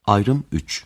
Ayrım 3.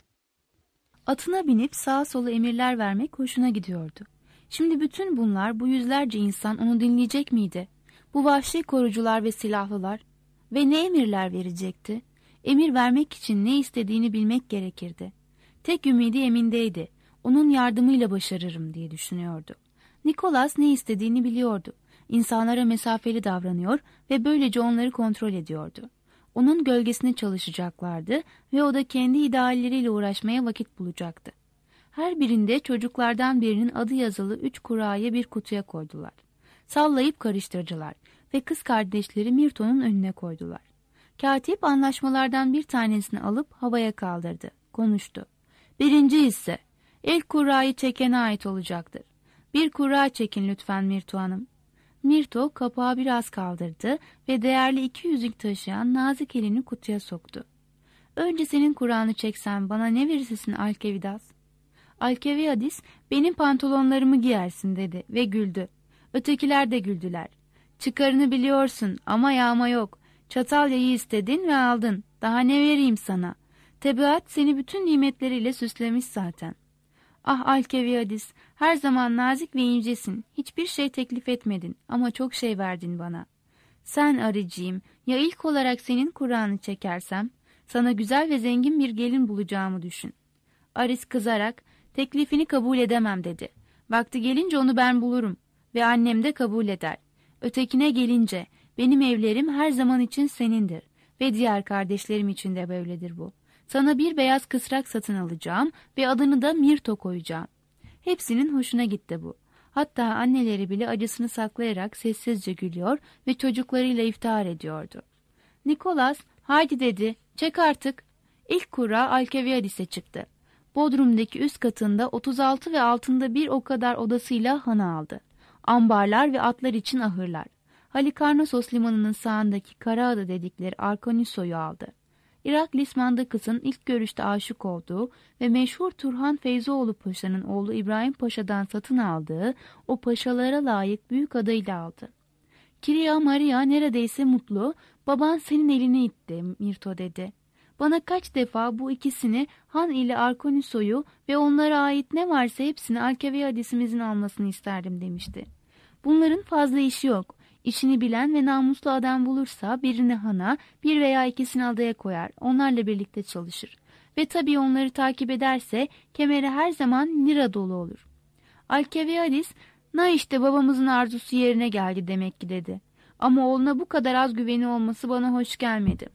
Atına binip sağa sola emirler vermek hoşuna gidiyordu. Şimdi bütün bunlar, bu yüzlerce insan onu dinleyecek miydi? Bu vahşi korucular ve silahlılar. Ve ne emirler verecekti? Emir vermek için ne istediğini bilmek gerekirdi. Tek ümidi emindeydi. Onun yardımıyla başarırım diye düşünüyordu. Nicholas ne istediğini biliyordu. İnsanlara mesafeli davranıyor ve böylece onları kontrol ediyordu. Onun gölgesine çalışacaklardı ve o da kendi idealleriyle uğraşmaya vakit bulacaktı. Her birinde çocuklardan birinin adı yazılı 3 kurayı bir kutuya koydular. Sallayıp karıştırdılar ve kız kardeşleri Mirto'nun önüne koydular. Katip anlaşmalardan bir tanesini alıp havaya kaldırdı, konuştu. 1. hisse, ilk kurayı çekene ait olacaktır. Bir kura çekin lütfen Mirto Hanım. Mirto kapağı biraz kaldırdı ve değerli 2 yüzük taşıyan nazik elini kutuya soktu. Önce senin kuranı çeksen bana ne verirsin Alkevidas? Alkeviadis, benim pantolonlarımı giyersin dedi ve güldü. Ötekiler de güldüler. Çıkarını biliyorsun ama yağma yok. Çatal yayı istedin ve aldın. Daha ne vereyim sana? Tebaat seni bütün nimetleriyle süslemiş zaten. Ah Alkeviadis, her zaman nazik ve incesin. Hiçbir şey teklif etmedin ama çok şey verdin bana. Sen arıcığım, ya ilk olarak senin Kur'an'ı çekersem, sana güzel ve zengin bir gelin bulacağımı düşün. Aris kızarak, teklifini kabul edemem dedi. Vakti gelince onu ben bulurum ve annem de kabul eder. Ötekine gelince, benim evlerim her zaman için senindir ve diğer kardeşlerim için de böyledir bu. Sana bir beyaz kısrak satın alacağım ve adını da Mirto koyacağım. Hepsinin hoşuna gitti bu. Hatta anneleri bile acısını saklayarak sessizce gülüyor ve çocuklarıyla iftihar ediyordu. Nicholas, haydi dedi, çek artık. İlk kura Alkeviadis'e çıktı. Bodrum'daki üst katında 36 ve altında bir o kadar odasıyla hanı aldı. Ambarlar ve atlar için ahırlar. Halikarnassos limanının sağındaki Karaada dedikleri Arkonisso'yu aldı. Iraklis Mandakıs'ın ilk görüşte aşık olduğu ve meşhur Turhan Feyzoğlu Paşa'nın oğlu İbrahim Paşa'dan satın aldığı o paşalara layık büyük adayla aldı. Kiria Maria neredeyse mutlu, baban senin elini itti Mirto dedi. Bana kaç defa bu ikisini Han ile Arkonisso'yu ve onlara ait ne varsa hepsini Alkeviadis'imizin almasını isterdim demişti. Bunların fazla işi yok. İşini bilen ve namuslu adam bulursa birini Han'a, bir veya ikisini adaya koyar. Onlarla birlikte çalışır. Ve tabii onları takip ederse kemeri her zaman lira dolu olur. Alkeviadis, na işte babamızın arzusu yerine geldi demek ki dedi. Ama oğluna bu kadar az güveni olması bana hoş gelmedi.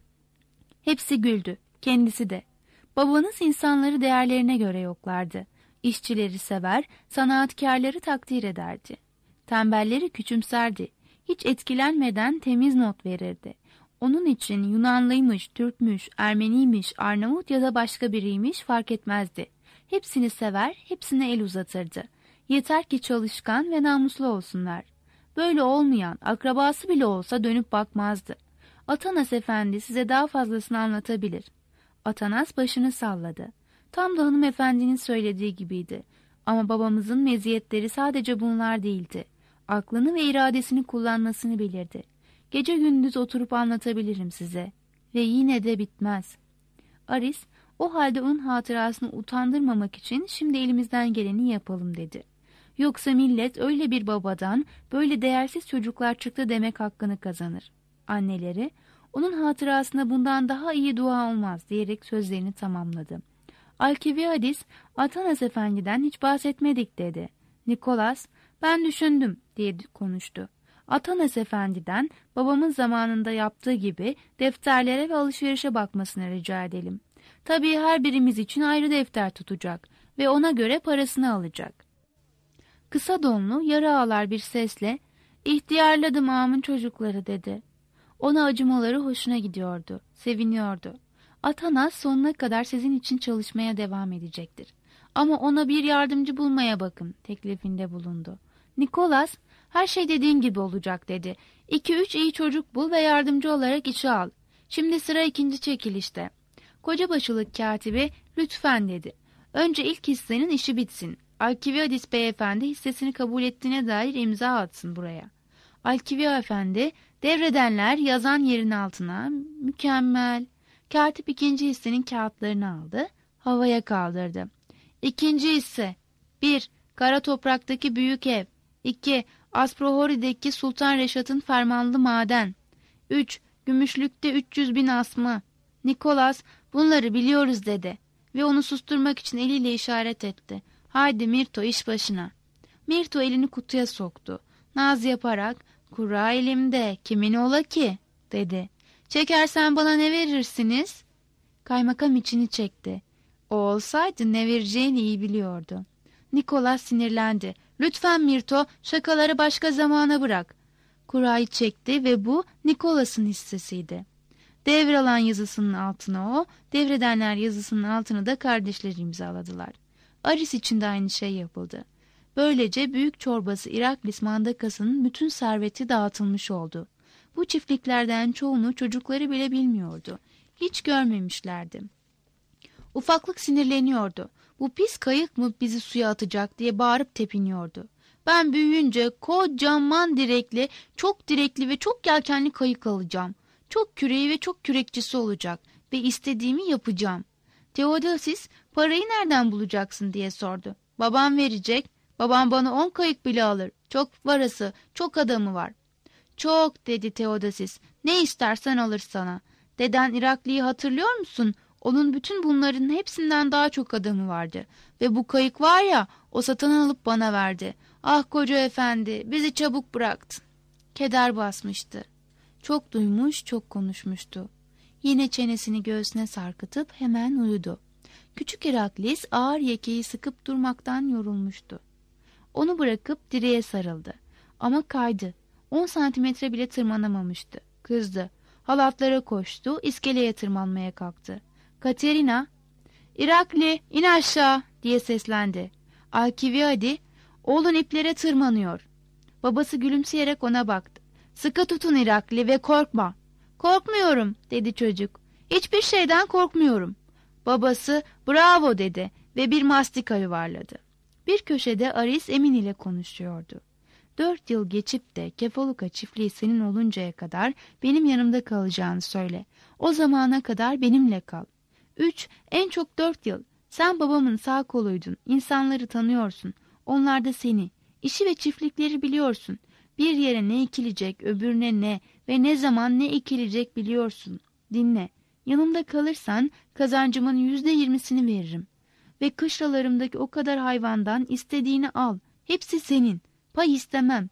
Hepsi güldü, kendisi de. Babanız insanları değerlerine göre yoklardı. İşçileri sever, sanatkarları takdir ederdi. Tembelleri küçümserdi. Hiç etkilenmeden temiz not verirdi. Onun için Yunanlıymış, Türkmüş, Ermeniymiş, Arnavut ya da başka biriymiş fark etmezdi. Hepsini sever, hepsine el uzatırdı. Yeter ki çalışkan ve namuslu olsunlar. Böyle olmayan, akrabası bile olsa dönüp bakmazdı. Atanas Efendi size daha fazlasını anlatabilir. Atanas başını salladı. Tam da hanımefendinin söylediği gibiydi. Ama babamızın meziyetleri sadece bunlar değildi. Aklını ve iradesini kullanmasını bilirdi. Gece gündüz oturup anlatabilirim size. Ve yine de bitmez. Aris, o halde onun hatırasını utandırmamak için şimdi elimizden geleni yapalım dedi. Yoksa millet öyle bir babadan böyle değersiz çocuklar çıktı demek hakkını kazanır. Anneleri, onun hatırasına bundan daha iyi dua olmaz diyerek sözlerini tamamladı. Alkeviadis, Atanas Efendi'den hiç bahsetmedik dedi. Nicholas, ben düşündüm diye konuştu. Atanas Efendi'den babamın zamanında yaptığı gibi defterlere ve alışverişe bakmasını rica edelim. Tabii her birimiz için ayrı defter tutacak ve ona göre parasını alacak. Kısa donlu, yarı ağlar bir sesle, "İhtiyarladım ağamın çocukları" dedi. Ona acımaları hoşuna gidiyordu, seviniyordu. Atanas sonuna kadar sizin için çalışmaya devam edecektir. Ama ona bir yardımcı bulmaya bakın teklifinde bulundu. Nicholas, her şey dediğin gibi olacak dedi. 2-3 iyi çocuk bul ve yardımcı olarak işe al. Şimdi sıra ikinci çekilişte. Kocabaşılık katibi lütfen dedi. Önce ilk hissenin işi bitsin. Alkiviadis beyefendi hissesini kabul ettiğine dair imza atsın buraya. Alkivia efendi, devredenler yazan yerin altına, mükemmel. Katip ikinci hissenin kağıtlarını aldı, havaya kaldırdı. İkinci hisse: 1. Kara topraktaki büyük ev. 2. Asprohori'deki Sultan Reşat'ın fermanlı maden. 3. Gümüşlük'te 300.000 asma. Nikolas bunları biliyoruz dedi ve onu susturmak için eliyle işaret etti. Haydi Mirto, iş başına. Mirto elini kutuya soktu. Naz yaparak kura elimde, kimin ola ki dedi. Çekersen bana ne verirsiniz? Kaymakam içini çekti. O olsaydı ne vereceğini iyi biliyordu. Nikolas sinirlendi. Lütfen Mirto, şakaları başka zamana bırak. Kurayı çekti ve bu Nikolas'ın hissesiydi. Devralan yazısının altına o, devredenler yazısının altına da kardeşleri imzaladılar. Aris için de aynı şey yapıldı. Böylece büyük çorbası Iraklis mandakasının bütün serveti dağıtılmış oldu. Bu çiftliklerden çoğunu çocukları bile bilmiyordu. Hiç görmemişlerdi. Ufaklık sinirleniyordu. Bu pis kayık mı bizi suya atacak diye bağırıp tepiniyordu. Ben büyüyünce kocaman direkli, çok direkli ve çok yelkenli kayık alacağım. Çok küreği ve çok kürekçisi olacak ve istediğimi yapacağım. Theodosis, parayı nereden bulacaksın diye sordu. Babam verecek. Babam bana 10 kayık bile alır. Çok varası, çok adamı var. Çok dedi Theodosis. Ne istersen alır sana. Deden Irakli'yi hatırlıyor musun? Onun bütün bunların hepsinden daha çok adamı vardı. Ve bu kayık var ya, o satın alıp bana verdi. Ah koca efendi, bizi çabuk bıraktın. Keder basmıştı. Çok duymuş, çok konuşmuştu. Yine çenesini göğsüne sarkıtıp hemen uyudu. Küçük Iraklis ağır yekeyi sıkıp durmaktan yorulmuştu. Onu bırakıp direğe sarıldı. Ama kaydı. 10 santimetre bile tırmanamamıştı. Kızdı. Halatlara koştu, iskeleye tırmanmaya kalktı. Katerina, "Irakli, in aşağı!" diye seslendi. Alkiviadi, "Oğlun iplere tırmanıyor." Babası gülümseyerek ona baktı. "Sıkı tutun Irakli ve korkma." "Korkmuyorum," dedi çocuk. "Hiçbir şeyden korkmuyorum." Babası "Bravo," dedi ve bir mastika yuvarladı. Bir köşede Aris Emin ile konuşuyordu. 4 yıl geçip de Kefoluka çiftliği senin oluncaya kadar benim yanımda kalacağını söyle. O zamana kadar benimle kal. 3, en çok 4 yıl. Sen babamın sağ koluydun. İnsanları tanıyorsun. Onlar da seni. İşi ve çiftlikleri biliyorsun. Bir yere ne ekilecek, öbürüne ne ve ne zaman ne ekilecek biliyorsun. Dinle. Yanımda kalırsan kazancımın %20'sini veririm. Ve kışlalarımdaki o kadar hayvandan istediğini al. Hepsi senin. Pay istemem.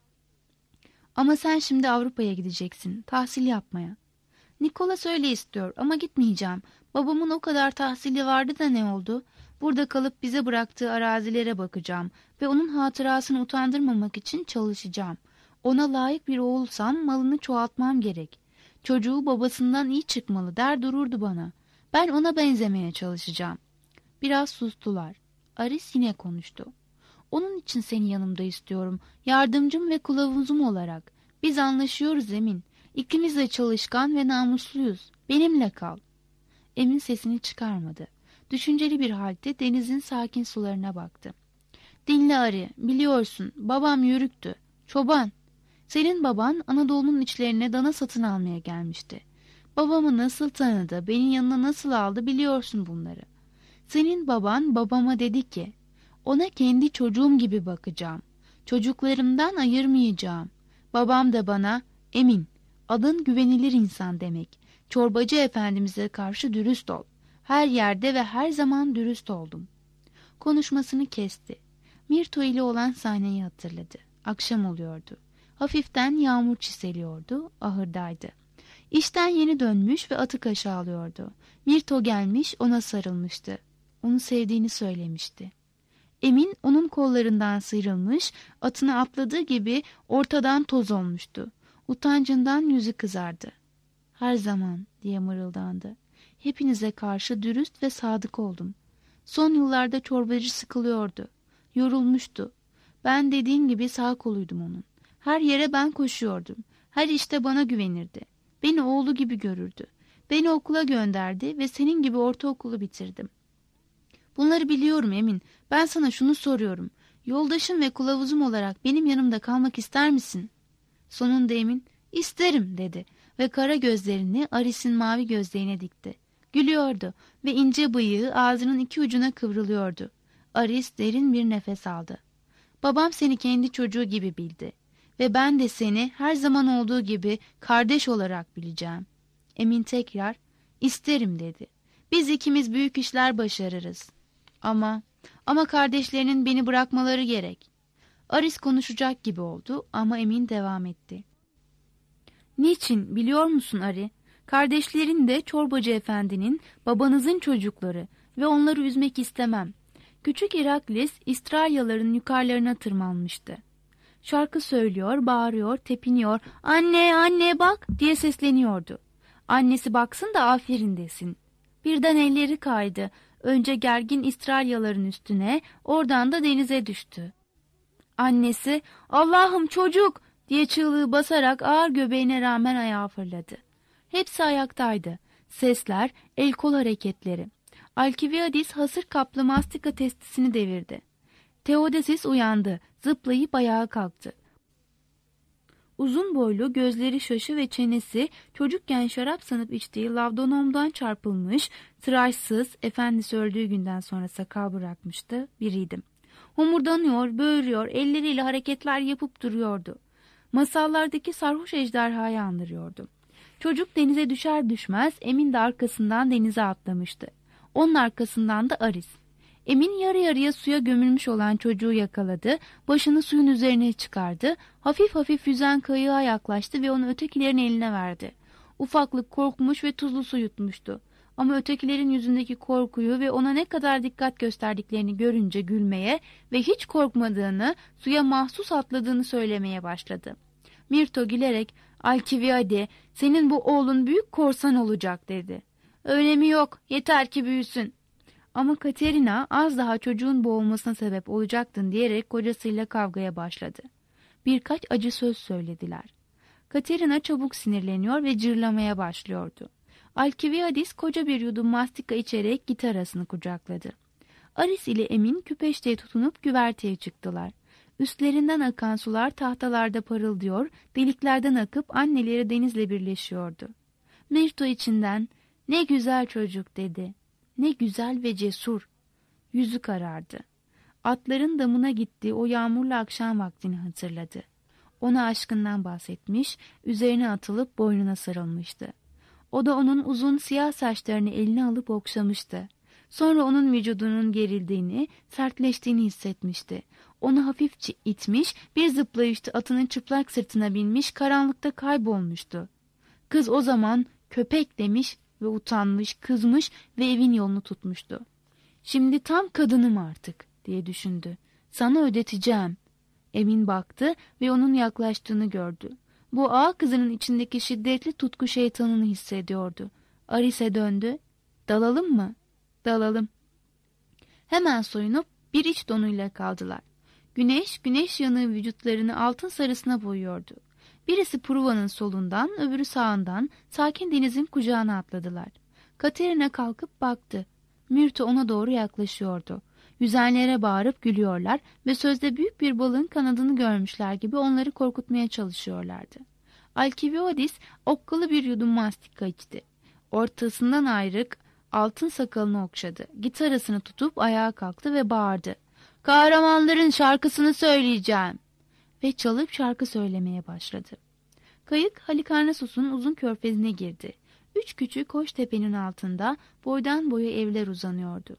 Ama sen şimdi Avrupa'ya gideceksin. Tahsil yapmaya. Nikolas öyle istiyor ama gitmeyeceğim. Babamın o kadar tahsili vardı da ne oldu? Burada kalıp bize bıraktığı arazilere bakacağım ve onun hatırasını utandırmamak için çalışacağım. Ona layık bir oğulsam malını çoğaltmam gerek. Çocuğu babasından iyi çıkmalı der dururdu bana. Ben ona benzemeye çalışacağım. Biraz sustular. Aris yine konuştu. Onun için seni yanımda istiyorum. Yardımcım ve kılavuzum olarak. Biz anlaşıyoruz Emin. İkimiz de çalışkan ve namusluyuz. Benimle kal. Emin sesini çıkarmadı. Düşünceli bir halde denizin sakin sularına baktı. Dinle Ari, biliyorsun babam yörüktü. Çoban. Senin baban Anadolu'nun içlerine dana satın almaya gelmişti. Babamı nasıl tanıdı, beni yanına nasıl aldı biliyorsun bunları. Senin baban babama dedi ki, ona kendi çocuğum gibi bakacağım. Çocuklarımdan ayırmayacağım. Babam da bana, Emin, adın güvenilir insan demek. Çorbacı efendimize karşı dürüst ol. Her yerde ve her zaman dürüst oldum. Konuşmasını kesti. Mirto ile olan sahneyi hatırladı. Akşam oluyordu. Hafiften yağmur çiseliyordu, ahırdaydı. İşten yeni dönmüş ve atı aşağılıyordu. Mirto gelmiş, ona sarılmıştı. Onu sevdiğini söylemişti. Emin onun kollarından sıyrılmış, atına atladığı gibi ortadan toz olmuştu. Utancından yüzü kızardı. Her zaman diye mırıldandı. Hepinize karşı dürüst ve sadık oldum. Son yıllarda çorbacı sıkılıyordu. Yorulmuştu. Ben dediğim gibi sağ koluydum onun. Her yere ben koşuyordum. Her işte bana güvenirdi. Beni oğlu gibi görürdü. Beni okula gönderdi ve senin gibi ortaokulu bitirdim. Bunları biliyorum Emin. Ben sana şunu soruyorum. Yoldaşım ve kılavuzum olarak benim yanımda kalmak ister misin? Sonunda Emin, isterim dedi ve kara gözlerini Aris'in mavi gözlerine dikti. Gülüyordu ve ince bıyığı ağzının iki ucuna kıvrılıyordu. Aris derin bir nefes aldı. Babam seni kendi çocuğu gibi bildi ve ben de seni her zaman olduğu gibi kardeş olarak bileceğim. Emin tekrar, isterim dedi. Biz ikimiz büyük işler başarırız. Ama kardeşlerinin beni bırakmaları gerek. Aris konuşacak gibi oldu ama Emin devam etti. Niçin biliyor musun Ari? Kardeşlerin de Çorbacı Efendi'nin, babanızın çocukları ve onları üzmek istemem. Küçük Iraklis İstralyaların yukarılarına tırmanmıştı. Şarkı söylüyor, bağırıyor, tepiniyor, anne anne bak diye sesleniyordu. Annesi baksın da aferin desin. Birden elleri kaydı. Önce gergin İstralyaların üstüne, oradan da denize düştü. Annesi, Allah'ım çocuk diye çığlığı basarak ağır göbeğine rağmen ayağa fırladı. Hepsi ayaktaydı. Sesler, el kol hareketleri. Alkiviadis hasır kaplı mastika testisini devirdi. Theodesis uyandı, zıplayıp ayağa kalktı. Uzun boylu, gözleri şaşı ve çenesi çocukken şarap sanıp içtiği lavdonomdan çarpılmış, tıraşsız, efendisi öldüğü günden sonra sakal bırakmıştı, biriydim. Homurdanıyor, böğürüyor, elleriyle hareketler yapıp duruyordu. Masallardaki sarhoş ejderhayı andırıyordu. Çocuk denize düşer düşmez Emin de arkasından denize atlamıştı. Onun arkasından da Aris. Emin yarı yarıya suya gömülmüş olan çocuğu yakaladı, başını suyun üzerine çıkardı, hafif hafif yüzen kayığa yaklaştı ve onu ötekilerin eline verdi. Ufaklık korkmuş ve tuzlu su yutmuştu. Ama ötekilerin yüzündeki korkuyu ve ona ne kadar dikkat gösterdiklerini görünce gülmeye ve hiç korkmadığını, suya mahsus atladığını söylemeye başladı. Mirto gülerek, Alkiviade, senin bu oğlun büyük korsan olacak dedi. Önemi yok, yeter ki büyüsün. Ama Katerina az daha çocuğun boğulmasına sebep olacaktın diyerek kocasıyla kavgaya başladı. Birkaç acı söz söylediler. Katerina çabuk sinirleniyor ve cırlamaya başlıyordu. Alkiviadis koca bir yudum mastika içerek gitarasını kucakladı. Aris ile Emin küpeşteye tutunup güverteye çıktılar. Üstlerinden akan sular tahtalarda parıldıyor, deliklerden akıp anneleri denizle birleşiyordu. Mirto içinden, ne güzel çocuk dedi. Ne güzel ve cesur. Yüzü karardı. Atların damına gittiği o yağmurlu akşam vaktini hatırladı. Ona aşkından bahsetmiş, üzerine atılıp boynuna sarılmıştı. O da onun uzun siyah saçlarını eline alıp okşamıştı. Sonra onun vücudunun gerildiğini, sertleştiğini hissetmişti. Onu hafifçe itmiş, bir zıplayışta atının çıplak sırtına binmiş, karanlıkta kaybolmuştu. Kız o zaman köpek demiş ve utanmış, kızmış ve evin yolunu tutmuştu. Şimdi tam kadınım artık diye düşündü. Sana ödeteceğim. Emin baktı ve onun yaklaştığını gördü. Bu ağa kızının içindeki şiddetli tutku şeytanını hissediyordu. Aris'e döndü. Dalalım mı? Dalalım. Hemen soyunup bir iç donuyla kaldılar. Güneş yanığı vücutlarını altın sarısına boyuyordu. Birisi Pruva'nın solundan, öbürü sağından sakin denizin kucağına atladılar. Katerina kalkıp baktı. Mirto ona doğru yaklaşıyordu. Yüzenlere bağırıp gülüyorlar ve sözde büyük bir balığın kanadını görmüşler gibi onları korkutmaya çalışıyorlardı. Alkiviadis okkalı bir yudum mastika içti. Ortasından ayrık altın sakalını okşadı. Gitarasını tutup ayağa kalktı ve bağırdı. Kahramanların şarkısını söyleyeceğim. Ve çalıp şarkı söylemeye başladı. Kayık Halikarnassus'un uzun körfezine girdi. 3 küçük hoş tepenin altında boydan boya evler uzanıyordu.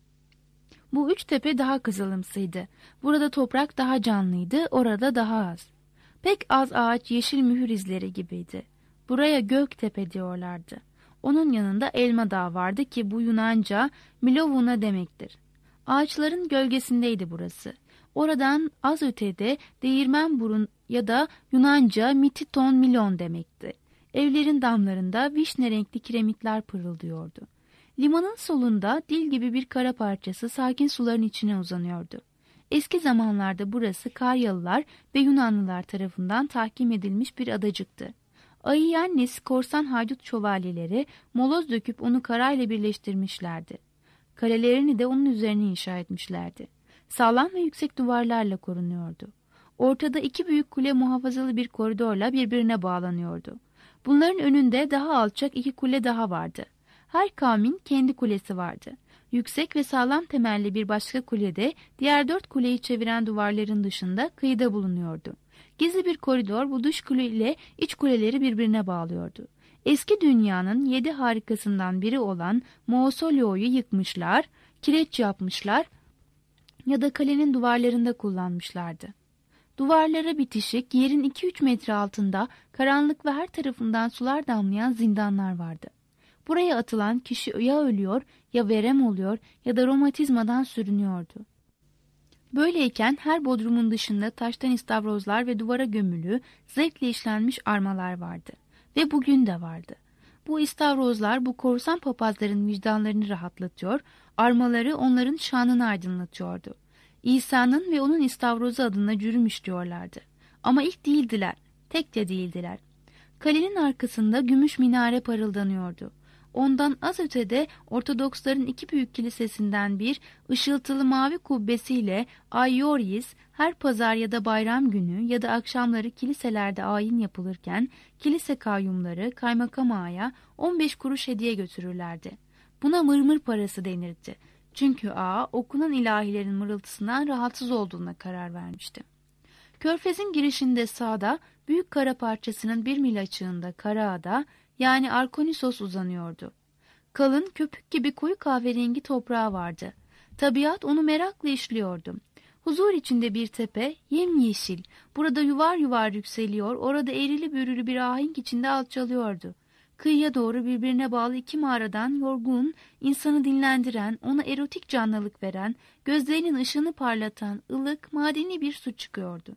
Bu 3 tepe daha kızılımsıydı. Burada toprak daha canlıydı, orada daha az. Pek az ağaç yeşil mühür izleri gibiydi. Buraya Göktepe diyorlardı. Onun yanında Elma Dağı vardı ki bu Yunanca Milovuna demektir. Ağaçların gölgesindeydi burası. Oradan az ötede Değirmenburun ya da Yunanca Mititon Milon demekti. Evlerin damlarında vişne renkli kiremitler pırıldıyordu. Limanın solunda dil gibi bir kara parçası sakin suların içine uzanıyordu. Eski zamanlarda burası Karyalılar ve Yunanlılar tarafından tahkim edilmiş bir adacıktı. Aiyannis korsan haydut şövalyeleri moloz döküp onu karayla birleştirmişlerdi. Kalelerini de onun üzerine inşa etmişlerdi. Sağlam ve yüksek duvarlarla korunuyordu. Ortada 2 büyük kule muhafazalı bir koridorla birbirine bağlanıyordu. Bunların önünde daha alçak 2 kule daha vardı. Her kavmin kendi kulesi vardı. Yüksek ve sağlam temelli bir başka kulede diğer 4 kuleyi çeviren duvarların dışında kıyıda bulunuyordu. Gizli bir koridor bu dış kule ile iç kuleleri birbirine bağlıyordu. Eski dünyanın 7 harikasından biri olan Mausoleo'yu yıkmışlar, kireç yapmışlar ya da kalenin duvarlarında kullanmışlardı. Duvarlara bitişik yerin 2-3 metre altında karanlık ve her tarafından sular damlayan zindanlar vardı. Buraya atılan kişi ya ölüyor ya verem oluyor ya da romatizmadan sürünüyordu. Böyleyken her bodrumun dışında taştan istavrozlar ve duvara gömülü, zevkle işlenmiş armalar vardı. Ve bugün de vardı. Bu istavrozlar bu korsan papazların vicdanlarını rahatlatıyor, armaları onların şanını aydınlatıyordu. İsa'nın ve onun istavrozu adına cürüm işliyorlardı. Ama ilk değildiler, tek de değildiler. Kalenin arkasında gümüş minare parıldanıyordu. Ondan az ötede Ortodoksların 2 büyük kilisesinden bir ışıltılı mavi kubbesiyle Aioris her pazar ya da bayram günü ya da akşamları kiliselerde ayin yapılırken kilise kayyumları kaymakam ağaya 15 kuruş hediye götürürlerdi. Buna mırmır parası denirdi. Çünkü ağa okunan ilahilerin mırıltısından rahatsız olduğuna karar vermişti. Körfez'in girişinde sağda büyük kara parçasının 1 mil açığında Karaada yani Arkonisos uzanıyordu. Kalın köpük gibi koyu kahverengi toprağı vardı. Tabiat onu merakla işliyordu. Huzur içinde bir tepe yemyeşil, burada yuvar yuvar yükseliyor, orada eğrili bürülü bir ahenk içinde alçalıyordu. Kıyıya doğru birbirine bağlı 2 mağaradan yorgun, insanı dinlendiren, ona erotik canlılık veren, gözlerinin ışığını parlatan, ılık, madeni bir su çıkıyordu.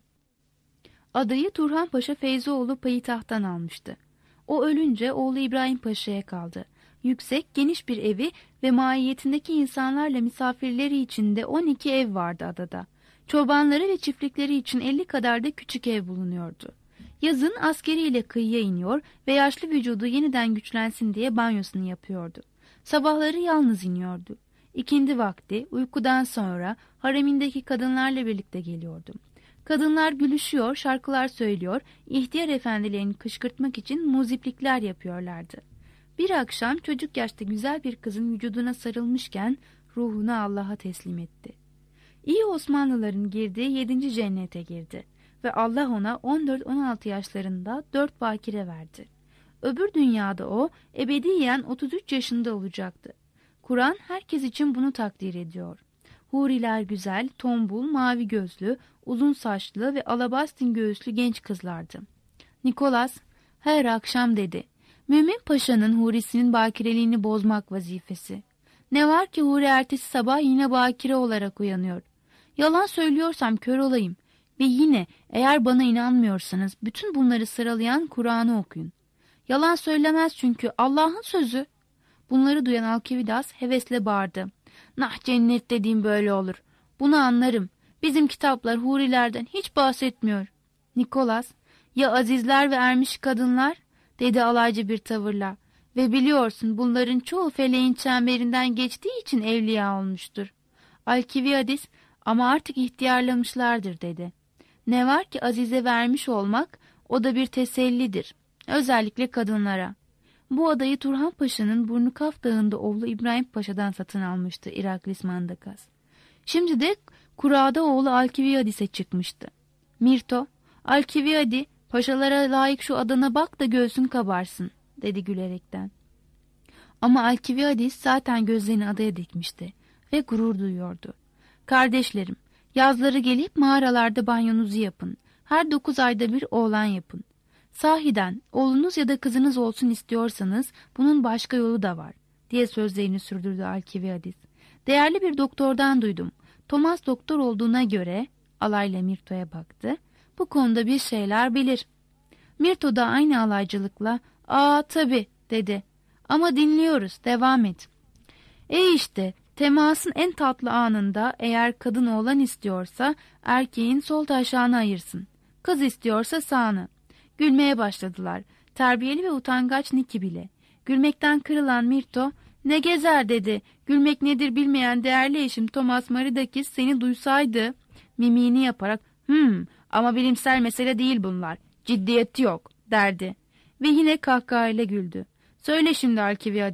Adayı Turhan Paşa Feyzoğlu payitahttan almıştı. O ölünce oğlu İbrahim Paşa'ya kaldı. Yüksek, geniş bir evi ve mahiyetindeki insanlarla misafirleri için de 12 ev vardı adada. Çobanları ve çiftlikleri için 50 kadar da küçük ev bulunuyordu. Yazın askeriyle kıyıya iniyor ve yaşlı vücudu yeniden güçlensin diye banyosunu yapıyordu. Sabahları yalnız iniyordu. İkindi vakti uykudan sonra haremindeki kadınlarla birlikte geliyordu. Kadınlar gülüşüyor, şarkılar söylüyor, ihtiyar efendilerini kışkırtmak için muziplikler yapıyorlardı. Bir akşam çocuk yaşta güzel bir kızın vücuduna sarılmışken ruhunu Allah'a teslim etti. İyi Osmanlıların girdiği 7. cennete girdi ve Allah ona 14-16 yaşlarında 4 bakire verdi. Öbür dünyada o ebediyen 33 yaşında olacaktı. Kur'an herkes için bunu takdir ediyor. Huriler güzel, tombul, mavi gözlü, uzun saçlı ve alabastin göğüslü genç kızlardı. Nikolas her akşam dedi, Mümin Paşa'nın hurisinin bakireliğini bozmak vazifesi. Ne var ki huri ertesi sabah yine bakire olarak uyanıyor. Yalan söylüyorsam kör olayım. Ve yine eğer bana inanmıyorsanız bütün bunları sıralayan Kur'an'ı okuyun. Yalan söylemez çünkü Allah'ın sözü. Bunları duyan Alkividas hevesle bağırdı. Nah cennet dediğim böyle olur. Bunu anlarım. Bizim kitaplar hurilerden hiç bahsetmiyor. Nikolas, ya azizler ve ermiş kadınlar? Dedi alaycı bir tavırla. Ve biliyorsun bunların çoğu feleğin çemberinden geçtiği için evliya olmuştur. Alkiviadis, ama artık ihtiyarlamışlardır dedi. Ne var ki azize vermiş olmak, o da bir tesellidir. Özellikle kadınlara. Bu adayı Turhan Paşa'nın Burnukaf Dağı'nda oğlu İbrahim Paşa'dan satın almıştı Iraklis Mandakas. Şimdi de Kura'da oğlu Alkiviadis'e çıkmıştı. Mirto, Alkiviadi, paşalara layık şu adına bak da göğsün kabarsın, dedi gülerekten. Ama Alkiviadis zaten gözlerini adaya dikmişti ve gurur duyuyordu. Kardeşlerim, yazları gelip mağaralarda banyonuzu yapın. Her 9 ayda bir oğlan yapın. Sahiden oğlunuz ya da kızınız olsun istiyorsanız bunun başka yolu da var, diye sözlerini sürdürdü Alkiviadis. Değerli bir doktordan duydum. Thomas doktor olduğuna göre, alayla Mirto'ya baktı, bu konuda bir şeyler bilir. Mirto da aynı alaycılıkla, ''Aa tabii'' dedi. ''Ama dinliyoruz, devam et.'' İşte temasın en tatlı anında eğer kadın oğlan istiyorsa erkeğin sol taşağını ayırsın. Kız istiyorsa sağını. Gülmeye başladılar. Terbiyeli ve utangaç Niki bile. Gülmekten kırılan Mirto, ''Ne gezer'' dedi. ''Gülmek nedir bilmeyen değerli eşim Thomas Maridakis seni duysaydı.'' Mimiğini yaparak, ama bilimsel mesele değil bunlar. Ciddiyeti yok, derdi. Ve yine kahkahayla güldü. ''Söyle şimdi Alkiviadi,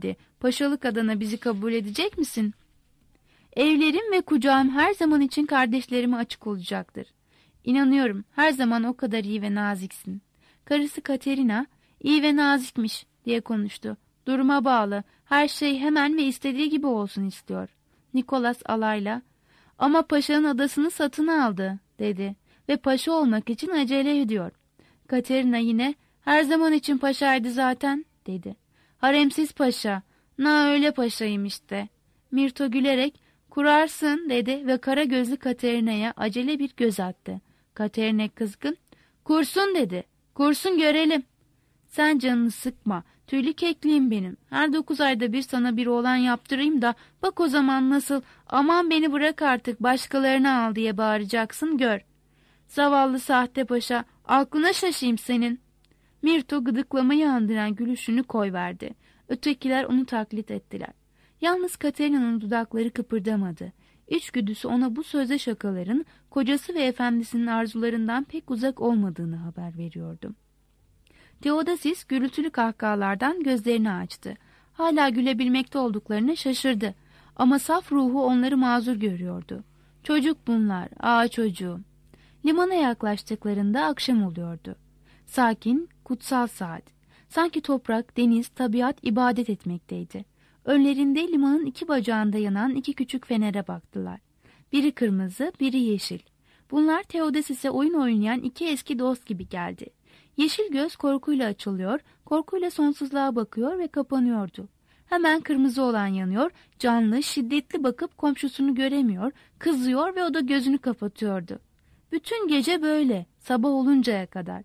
Paşalık adına bizi kabul edecek misin? Evlerim ve kucağım her zaman için kardeşlerime açık olacaktır. İnanıyorum, her zaman o kadar iyi ve naziksin. Karısı Katerina, iyi ve nazikmiş diye konuştu. Duruma bağlı, her şey hemen ve istediği gibi olsun istiyor. Nikolas alayla, ama paşanın adasını satın aldı dedi ve paşa olmak için acele ediyor. Katerina yine, her zaman için paşaydı zaten dedi. Haremsiz paşa, öyle paşayım işte. Mirto gülerek, kurarsın dedi ve kara gözlü Katerina'ya acele bir göz attı. Katerina kızgın, kursun dedi, kursun görelim. Sen canını sıkma, tüylü kekliğim benim. Her 9 ayda bir sana bir oğlan yaptırayım da bak o zaman nasıl, aman beni bırak artık başkalarını al diye bağıracaksın gör. Zavallı sahte paşa, aklına şaşayım senin. Mirto gıdıklamayı andıran gülüşünü koyverdi. Ötekiler onu taklit ettiler. Yalnız Katerina'nın dudakları kıpırdamadı. İçgüdüsü ona bu sözde şakaların kocası ve efendisinin arzularından pek uzak olmadığını haber veriyordu. Theodasis gürültülü kahkahalardan gözlerini açtı. Hala gülebilmekte olduklarına şaşırdı. Ama saf ruhu onları mazur görüyordu. Çocuk bunlar, çocuğum. Limana yaklaştıklarında akşam oluyordu. Sakin, kutsal saat. Sanki toprak, deniz, tabiat ibadet etmekteydi. Önlerinde limanın 2 bacağında yanan 2 küçük fenere baktılar. Biri kırmızı, biri yeşil. Bunlar Theodosis'e oyun oynayan 2 eski dost gibi geldi. Yeşil göz korkuyla açılıyor, korkuyla sonsuzluğa bakıyor ve kapanıyordu. Hemen kırmızı olan yanıyor, canlı, şiddetli bakıp komşusunu göremiyor, kızıyor ve o da gözünü kapatıyordu. Bütün gece böyle, sabah oluncaya kadar.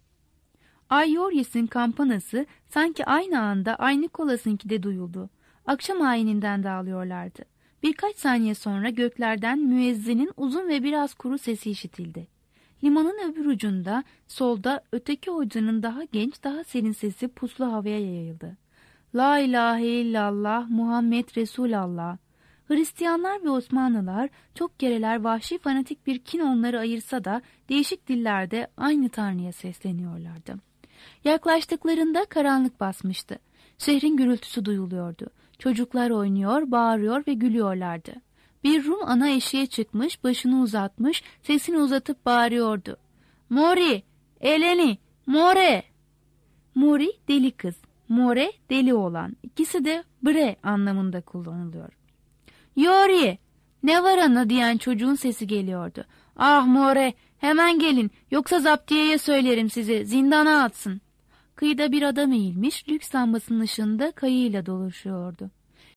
Aioris'in kampanası sanki aynı anda Ay Nikolas'ınki de duyuldu. Akşam ayininden dağılıyorlardı. Birkaç saniye sonra göklerden müezzinin uzun ve biraz kuru sesi işitildi. Limanın öbür ucunda, solda öteki hocanın daha genç, daha serin sesi puslu havaya yayıldı. La ilahe illallah Muhammed Resulallah. Hristiyanlar ve Osmanlılar çok kereler vahşi fanatik bir kin onları ayırsa da değişik dillerde aynı Tanrı'ya sesleniyorlardı. Yaklaştıklarında karanlık basmıştı. Şehrin gürültüsü duyuluyordu. Çocuklar oynuyor, bağırıyor ve gülüyorlardı. Bir Rum ana eşeğe çıkmış, başını uzatmış, sesini uzatıp bağırıyordu. Mori, Eleni, More! Mori deli kız, More deli oğlan. İkisi de bre anlamında kullanılıyor. Yori, ne var ana diyen çocuğun sesi geliyordu. Ah More, hemen gelin, yoksa zaptiyeye söylerim sizi, zindana atsın. Kıyıda bir adam eğilmiş, lüks lambasının ışığında kayığıyla dolaşıyordu.